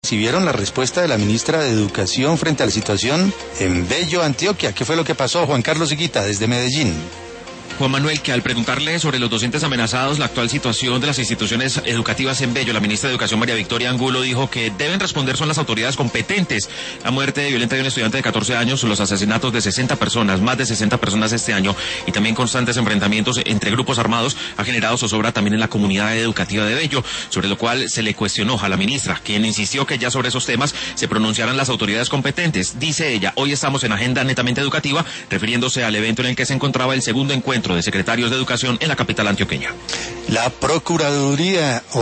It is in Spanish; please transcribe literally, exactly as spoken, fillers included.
Si vieron la respuesta de la ministra de Educación frente a la situación en Bello, Antioquia, ¿qué fue lo que pasó? Juan Carlos Higuita, desde Medellín. Juan Manuel, que al preguntarle sobre los docentes amenazados, la actual situación de las instituciones educativas en Bello, la ministra de Educación, María Victoria Angulo, dijo que deben responder son las autoridades competentes. La muerte violenta de un estudiante de catorce años, los asesinatos de sesenta personas, más de sesenta personas este año, y también constantes enfrentamientos entre grupos armados, ha generado zozobra también en la comunidad educativa de Bello, sobre lo cual se le cuestionó a la ministra, quien insistió que ya sobre esos temas se pronunciaran las autoridades competentes. Dice ella, hoy estamos en agenda netamente educativa, refiriéndose al evento en el que se encontraba el segundo encuentro de secretarios de educación en la capital antioqueña. La Procuraduría